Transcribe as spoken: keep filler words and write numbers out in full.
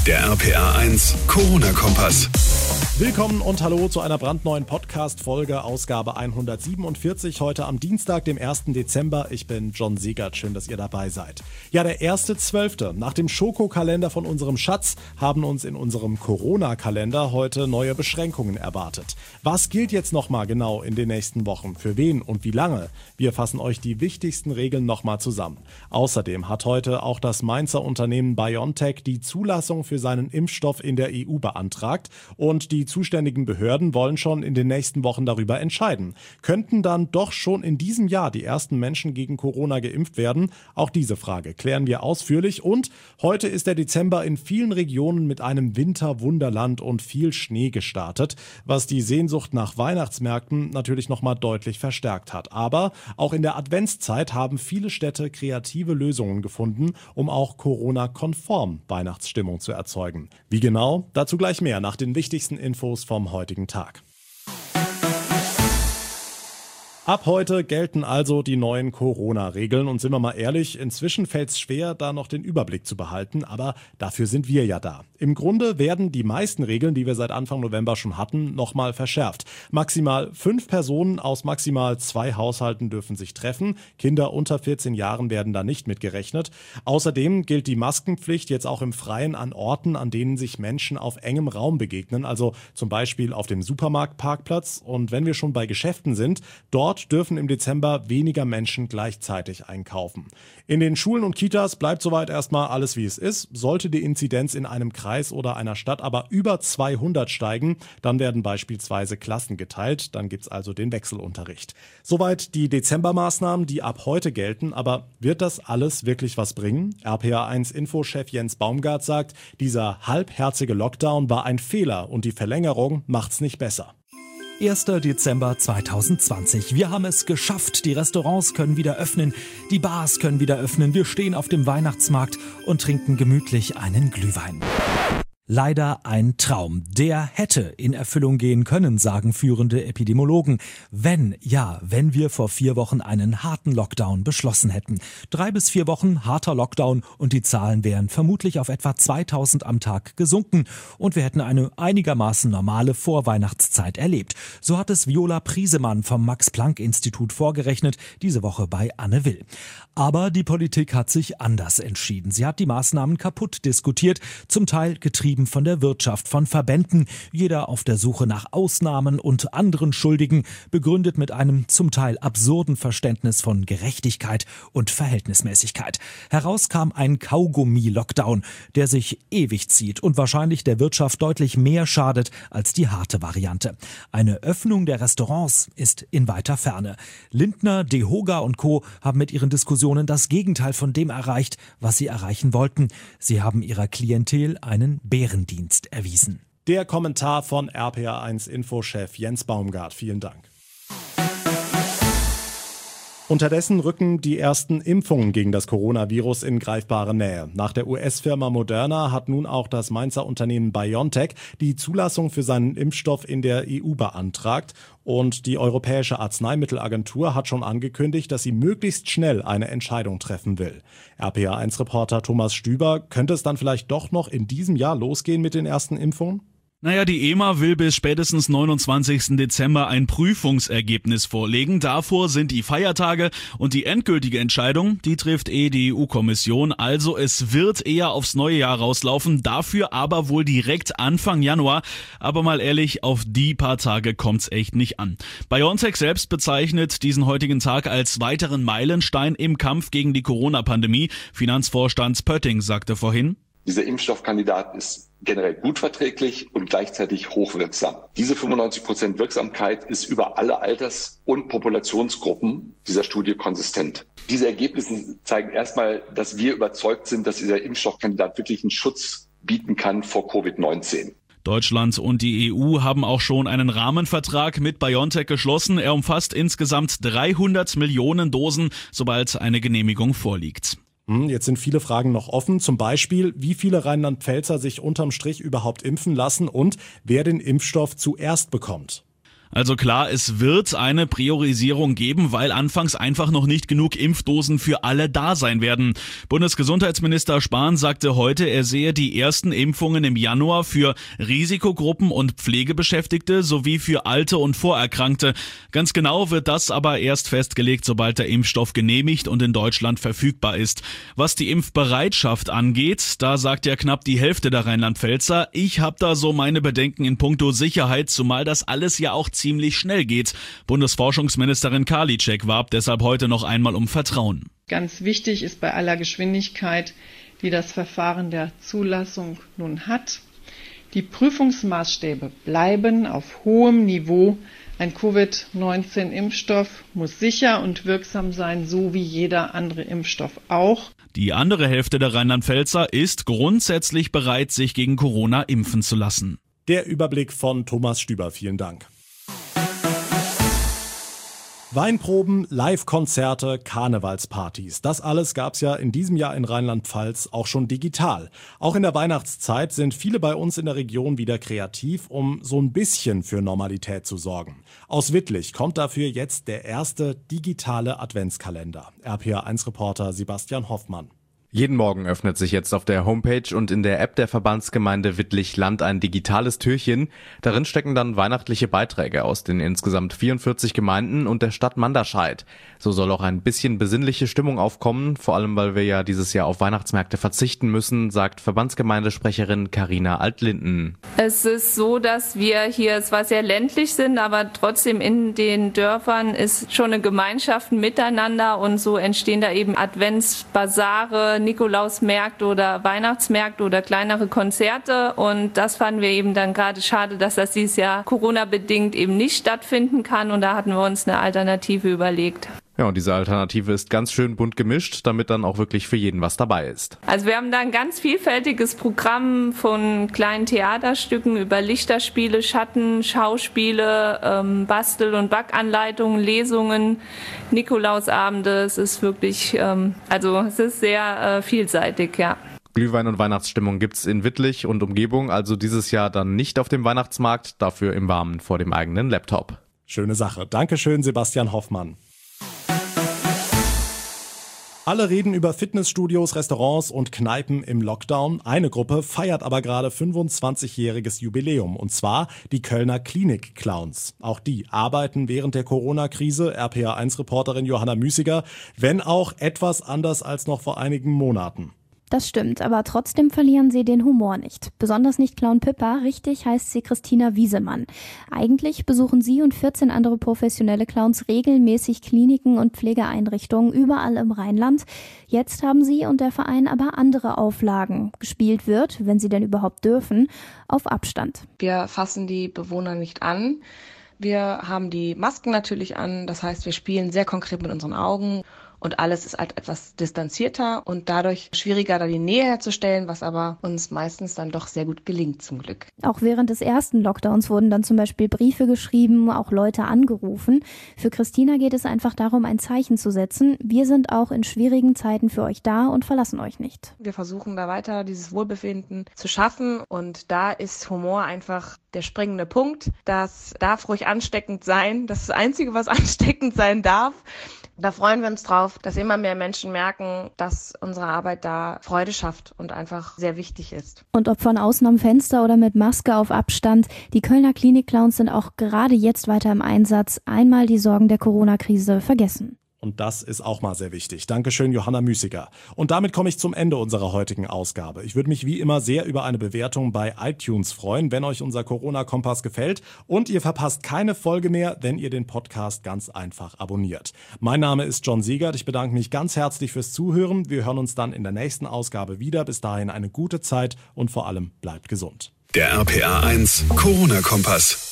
Der R P R eins Corona-Kompass. Willkommen und hallo zu einer brandneuen Podcast-Folge, Ausgabe hundertsiebenundvierzig, heute am Dienstag, dem ersten Dezember. Ich bin John Siegert, schön, dass ihr dabei seid. Ja, der erste Zwölfte. Nach dem Schokokalender von unserem Schatz haben uns in unserem Corona-Kalender heute neue Beschränkungen erwartet. Was gilt jetzt nochmal genau in den nächsten Wochen? Für wen und wie lange? Wir fassen euch die wichtigsten Regeln nochmal zusammen. Außerdem hat heute auch das Mainzer Unternehmen BioNTech die Zulassung für seinen Impfstoff in der E U beantragt und die zuständigen Behörden wollen schon in den nächsten Wochen darüber entscheiden. Könnten dann doch schon in diesem Jahr die ersten Menschen gegen Corona geimpft werden? Auch diese Frage klären wir ausführlich. Und heute ist der Dezember in vielen Regionen mit einem Winterwunderland und viel Schnee gestartet, was die Sehnsucht nach Weihnachtsmärkten natürlich nochmal deutlich verstärkt hat. Aber auch in der Adventszeit haben viele Städte kreative Lösungen gefunden, um auch Corona-konform Weihnachtsstimmung zu erzeugen. Wie genau? Dazu gleich mehr nach den wichtigsten Infos vom heutigen Tag. Ab heute gelten also die neuen Corona-Regeln und sind wir mal ehrlich, inzwischen fällt es schwer, da noch den Überblick zu behalten, aber dafür sind wir ja da. Im Grunde werden die meisten Regeln, die wir seit Anfang November schon hatten, nochmal verschärft. Maximal fünf Personen aus maximal zwei Haushalten dürfen sich treffen. Kinder unter vierzehn Jahren werden da nicht mitgerechnet. Außerdem gilt die Maskenpflicht jetzt auch im Freien an Orten, an denen sich Menschen auf engem Raum begegnen, also zum Beispiel auf dem Supermarktparkplatz. Und wenn wir schon bei Geschäften sind, dort dürfen im Dezember weniger Menschen gleichzeitig einkaufen. In den Schulen und Kitas bleibt soweit erstmal alles wie es ist. Sollte die Inzidenz in einem Kreis oder einer Stadt aber über zweihundert steigen, dann werden beispielsweise Klassen geteilt. Dann gibt's also den Wechselunterricht. Soweit die Dezembermaßnahmen, die ab heute gelten. Aber wird das alles wirklich was bringen? R P R eins Infochef Jens Baumgart sagt, dieser halbherzige Lockdown war ein Fehler und die Verlängerung macht's nicht besser. erster Dezember zweitausendzwanzig. Wir haben es geschafft. Die Restaurants können wieder öffnen, die Bars können wieder öffnen. Wir stehen auf dem Weihnachtsmarkt und trinken gemütlich einen Glühwein. Leider ein Traum. Der hätte in Erfüllung gehen können, sagen führende Epidemiologen. Wenn, ja, wenn wir vor vier Wochen einen harten Lockdown beschlossen hätten. Drei bis vier Wochen harter Lockdown und die Zahlen wären vermutlich auf etwa zweitausend am Tag gesunken und wir hätten eine einigermaßen normale Vorweihnachtszeit erlebt. So hat es Viola Priesemann vom Max-Planck-Institut vorgerechnet, diese Woche bei Anne Will. Aber die Politik hat sich anders entschieden. Sie hat die Maßnahmen kaputt diskutiert, zum Teil getrieben von der Wirtschaft, von Verbänden, jeder auf der Suche nach Ausnahmen und anderen Schuldigen, begründet mit einem zum Teil absurden Verständnis von Gerechtigkeit und Verhältnismäßigkeit. Heraus kam ein Kaugummi-Lockdown, der sich ewig zieht und wahrscheinlich der Wirtschaft deutlich mehr schadet als die harte Variante. Eine Öffnung der Restaurants ist in weiter Ferne. Lindner, DeHoga und Co. haben mit ihren Diskussionen das Gegenteil von dem erreicht, was sie erreichen wollten. Sie haben ihrer Klientel einen Bärendienst erwiesen. Der Kommentar von R P R eins Infochef Jens Baumgart. Vielen Dank. Unterdessen rücken die ersten Impfungen gegen das Coronavirus in greifbare Nähe. Nach der U S-Firma Moderna hat nun auch das Mainzer Unternehmen BioNTech die Zulassung für seinen Impfstoff in der E U beantragt. Und die Europäische Arzneimittelagentur hat schon angekündigt, dass sie möglichst schnell eine Entscheidung treffen will. R P R eins Reporter Thomas Stüber, könnte es dann vielleicht doch noch in diesem Jahr losgehen mit den ersten Impfungen? Naja, die E M A will bis spätestens neunundzwanzigsten Dezember ein Prüfungsergebnis vorlegen. Davor sind die Feiertage und die endgültige Entscheidung, die trifft eh die E U-Kommission. Also es wird eher aufs neue Jahr rauslaufen, dafür aber wohl direkt Anfang Januar. Aber mal ehrlich, auf die paar Tage kommt's echt nicht an. BioNTech selbst bezeichnet diesen heutigen Tag als weiteren Meilenstein im Kampf gegen die Corona-Pandemie. Finanzvorstand Pötting sagte vorhin: Dieser Impfstoffkandidat ist generell gut verträglich und gleichzeitig hochwirksam. Diese fünfundneunzig Prozent Wirksamkeit ist über alle Alters- und Populationsgruppen dieser Studie konsistent. Diese Ergebnisse zeigen erstmal, dass wir überzeugt sind, dass dieser Impfstoffkandidat wirklich einen Schutz bieten kann vor Covid neunzehn. Deutschland und die E U haben auch schon einen Rahmenvertrag mit BioNTech geschlossen. Er umfasst insgesamt dreihundert Millionen Dosen, sobald eine Genehmigung vorliegt. Jetzt sind viele Fragen noch offen, zum Beispiel, wie viele Rheinland-Pfälzer sich unterm Strich überhaupt impfen lassen und wer den Impfstoff zuerst bekommt. Also klar, es wird eine Priorisierung geben, weil anfangs einfach noch nicht genug Impfdosen für alle da sein werden. Bundesgesundheitsminister Spahn sagte heute, er sehe die ersten Impfungen im Januar für Risikogruppen und Pflegebeschäftigte sowie für Alte und Vorerkrankte. Ganz genau wird das aber erst festgelegt, sobald der Impfstoff genehmigt und in Deutschland verfügbar ist. Was die Impfbereitschaft angeht, da sagt ja knapp die Hälfte der Rheinland-Pfälzer, ich habe da so meine Bedenken in puncto Sicherheit, zumal das alles ja auch ziemlich schnell geht. Bundesforschungsministerin Karliczek warb deshalb heute noch einmal um Vertrauen. Ganz wichtig ist bei aller Geschwindigkeit, die das Verfahren der Zulassung nun hat, die Prüfungsmaßstäbe bleiben auf hohem Niveau. Ein Covid neunzehn Impfstoff muss sicher und wirksam sein, so wie jeder andere Impfstoff auch. Die andere Hälfte der Rheinland-Pfälzer ist grundsätzlich bereit, sich gegen Corona impfen zu lassen. Der Überblick von Thomas Stüber. Vielen Dank. Weinproben, Live-Konzerte, Karnevalspartys. Das alles gab's ja in diesem Jahr in Rheinland-Pfalz auch schon digital. Auch in der Weihnachtszeit sind viele bei uns in der Region wieder kreativ, um so ein bisschen für Normalität zu sorgen. Aus Wittlich kommt dafür jetzt der erste digitale Adventskalender. R P A eins Reporter Sebastian Hoffmann. Jeden Morgen öffnet sich jetzt auf der Homepage und in der App der Verbandsgemeinde Wittlich-Land ein digitales Türchen. Darin stecken dann weihnachtliche Beiträge aus den insgesamt vierundvierzig Gemeinden und der Stadt Manderscheid. So soll auch ein bisschen besinnliche Stimmung aufkommen, vor allem weil wir ja dieses Jahr auf Weihnachtsmärkte verzichten müssen, sagt Verbandsgemeindesprecherin Carina Altlinden. Es ist so, dass wir hier zwar sehr ländlich sind, aber trotzdem in den Dörfern ist schon eine Gemeinschaft miteinander und so entstehen da eben Adventsbasare, Nikolausmärkte oder Weihnachtsmärkte oder kleinere Konzerte und das fanden wir eben dann gerade schade, dass das dieses Jahr Corona-bedingt eben nicht stattfinden kann und da hatten wir uns eine Alternative überlegt. Ja, und diese Alternative ist ganz schön bunt gemischt, damit dann auch wirklich für jeden was dabei ist. Also wir haben da ein ganz vielfältiges Programm von kleinen Theaterstücken über Lichterspiele, Schatten, Schauspiele, ähm, Bastel- und Backanleitungen, Lesungen, Nikolausabende. Es ist wirklich, ähm, also es ist sehr äh, vielseitig, ja. Glühwein und Weihnachtsstimmung gibt's in Wittlich und Umgebung, also dieses Jahr dann nicht auf dem Weihnachtsmarkt, dafür im Warmen vor dem eigenen Laptop. Schöne Sache. Dankeschön, Sebastian Hoffmann. Alle reden über Fitnessstudios, Restaurants und Kneipen im Lockdown. Eine Gruppe feiert aber gerade fünfundzwanzigjähriges Jubiläum, und zwar die Kölner Klinik-Clowns. Auch die arbeiten während der Corona-Krise, R P A eins Reporterin Johanna Müßiger, wenn auch etwas anders als noch vor einigen Monaten. Das stimmt, aber trotzdem verlieren sie den Humor nicht. Besonders nicht Clown Pippa, richtig heißt sie Christina Wiesemann. Eigentlich besuchen sie und vierzehn andere professionelle Clowns regelmäßig Kliniken und Pflegeeinrichtungen überall im Rheinland. Jetzt haben sie und der Verein aber andere Auflagen. Gespielt wird, wenn sie denn überhaupt dürfen, auf Abstand. Wir fassen die Bewohner nicht an. Wir haben die Masken natürlich an, das heißt, wir spielen sehr konkret mit unseren Augen. Und alles ist halt etwas distanzierter und dadurch schwieriger, da die Nähe herzustellen, was aber uns meistens dann doch sehr gut gelingt, zum Glück. Auch während des ersten Lockdowns wurden dann zum Beispiel Briefe geschrieben, auch Leute angerufen. Für Christina geht es einfach darum, ein Zeichen zu setzen. Wir sind auch in schwierigen Zeiten für euch da und verlassen euch nicht. Wir versuchen da weiter dieses Wohlbefinden zu schaffen und da ist Humor einfach der springende Punkt. Das darf ruhig ansteckend sein. Das ist das Einzige, was ansteckend sein darf. Da freuen wir uns drauf, dass immer mehr Menschen merken, dass unsere Arbeit da Freude schafft und einfach sehr wichtig ist. Und ob von außen am Fenster oder mit Maske auf Abstand, die Kölner Klinik-Clowns sind auch gerade jetzt weiter im Einsatz. Einmal die Sorgen der Corona-Krise vergessen. Und das ist auch mal sehr wichtig. Dankeschön, Johanna Müßiger. Und damit komme ich zum Ende unserer heutigen Ausgabe. Ich würde mich wie immer sehr über eine Bewertung bei iTunes freuen, wenn euch unser Corona-Kompass gefällt. Und ihr verpasst keine Folge mehr, wenn ihr den Podcast ganz einfach abonniert. Mein Name ist John Siegert. Ich bedanke mich ganz herzlich fürs Zuhören. Wir hören uns dann in der nächsten Ausgabe wieder. Bis dahin eine gute Zeit und vor allem bleibt gesund. Der R P A eins Corona-Kompass.